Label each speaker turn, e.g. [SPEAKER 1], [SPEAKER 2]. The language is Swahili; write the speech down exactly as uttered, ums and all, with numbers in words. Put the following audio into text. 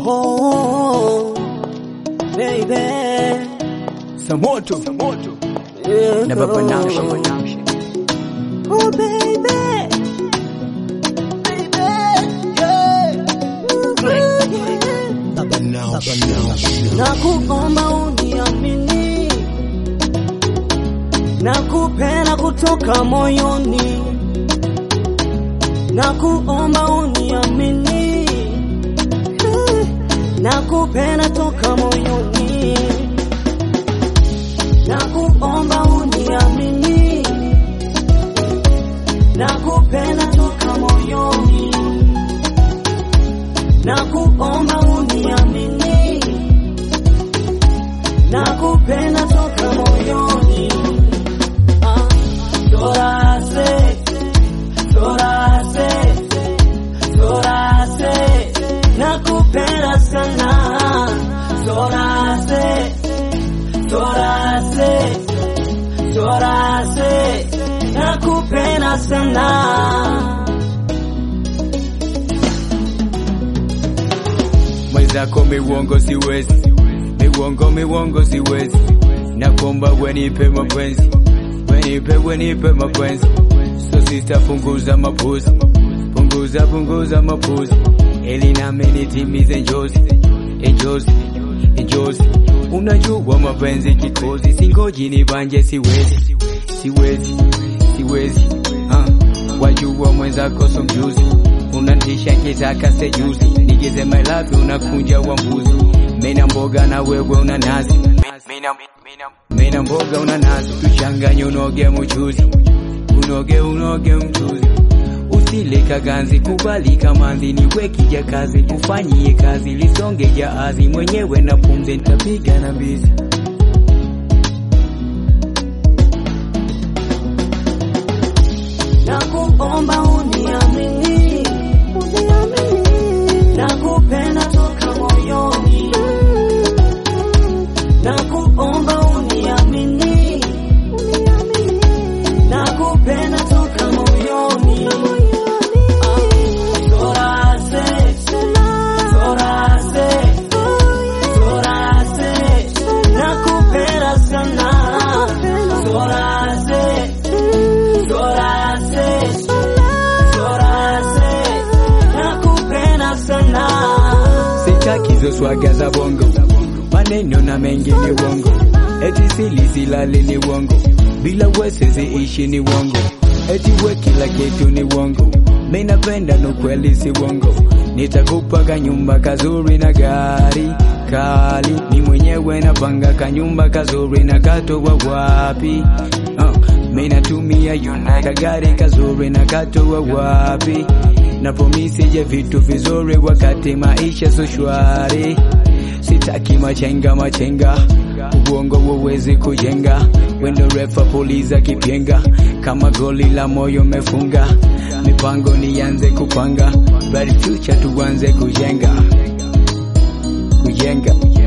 [SPEAKER 1] oh, baby.
[SPEAKER 2] Samoto, Samoto.
[SPEAKER 1] Yeah,
[SPEAKER 2] Never pronounce
[SPEAKER 1] oh.
[SPEAKER 2] it.
[SPEAKER 1] Oh, baby. Baby, yeah.
[SPEAKER 2] Baba now, Baba now.
[SPEAKER 1] Nakuomba uniamini, nakupenda kutoka moyoni. Nakuomba uniamini, nakupenda toka moyoni. Nakuomba uniamini, nakupenda toka moyoni. Nakuomba uniamini, nakupenda toka moyoni. Ah, Dorase, Dorase, Dorase, nakupenda sana. Dorase, Dorase, Dorase, nakupenda sana.
[SPEAKER 2] Mwenzako miwongo siwezi, miwongo miwongo siwezi. Nakuomba wenipe mapenzi, wenipe wenipe mapenzi. So sita punguza mapuzi, punguza punguza mapuzi, ili nami nitimize njozi, njozi, njozi. Unajua mapenzi kikozi, singoji nibanje siwezi, siwezi, siwezi. Ha, wajua mwenzako so mjuzi, unantisha kitaka sejuzi. Nigize my love unakunja wa mbuzi. Mina mboga na wewe una nazi, mina mina mboga una nazi. Tuchanganye unoge mchuzi, unoge unoge mchuzi. Usile kaganzi kubali kamanzi, niwe kija kazi kufanyie kazi. Lisonge jaazi mwenyewe na pumzi nitapiga na bizi.
[SPEAKER 1] Nakuomba uniamini, nakupenda toka moyoni. Nakuomba uniamini, nakupenda toka moyoni. Dorase, Dorase, Dorase, nakupenda sana. Dorase, Dorase, Dorase, nakupenda sana.
[SPEAKER 2] Sitaki hizo swaga za bongo, maneno na mengi ni wongo. Eti sili silali ni wongo, bila wese ziishi ni wongo. Eti we kila kitu ni wongo, mimi napenda no kweli si wongo. Nitakupa kanyumba kazuri na gari kali, ni mwenyewe napanga kanyumba kazuri na katoa wapi? Uh, mimi natumia yona gari kazuri na katoa wapi? Na promise je vitu vizuri wakati maisha so shwari. Sitaki machenga machenga, uongo uwezi kujenga. Wendo refa poliza kipenga, kama goli la moyo mefunga. Mipango nianze kupanga, bali future tuanze kujenga, kujenga.